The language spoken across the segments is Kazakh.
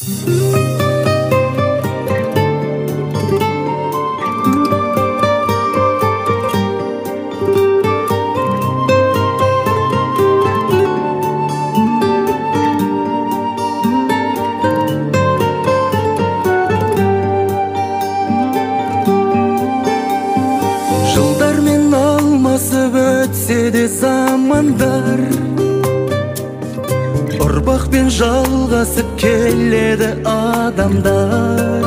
Жылдармен алмасып өтсе де замандар, ұрпақпен жалғасып келеді адамдар.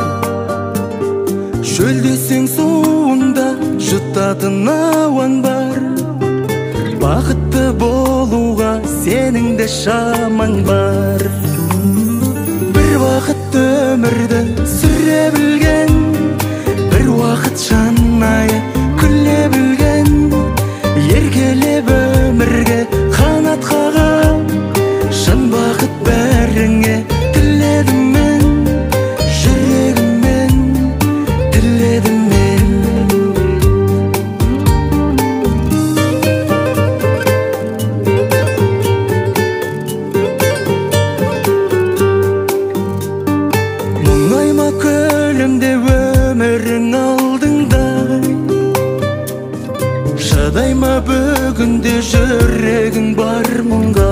Шөлдесең суыңда жұтатын ауаң бар, бақытты болуға сенің де шамаң бар. Бір уақыт өмірді сүре білген, бір уақыт шанайы күле білген, еркелеп өмірге қанат қағып, шын бақыт бәріңе тіледім мен, жүрегіммен тіледім мен. Мұңайма көлімде өмірің алдыңдай, шыдайма бүгінде жүрегің бар мұңға.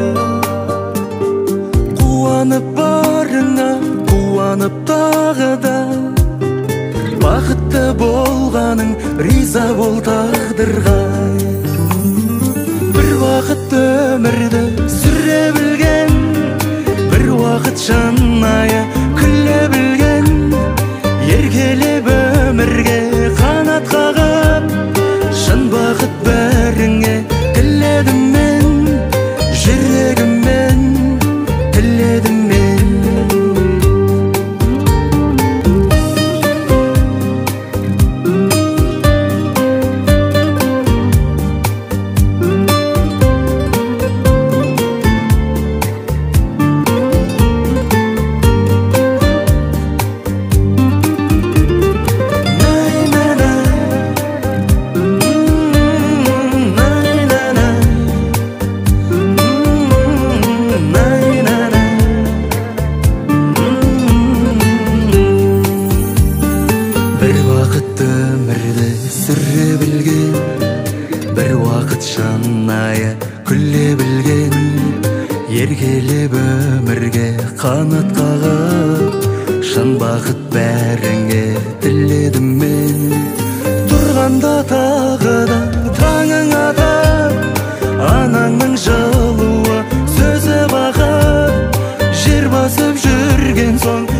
Қуанып барыңа, қуанып тағы да, бақытты болғаның риза бол тағдырға. Бір уақыт өмірді сүре білген, бір уақыт шанайы күле білген, еркелеп өмірге қанат қағып, шын бақыт бәріңе тіледім мен, жүрегіммен тіледім мен. Бір уақыт өмірді сүре білген, бір уақыт шанайы күле білген, еркелеп өмірге қанат қағып, шын бақыт бәріңе тіледім мен. Тұрғанда тағы да таңың атып, анаңның жылуы сөзі бақыт, жер басып жүрген соң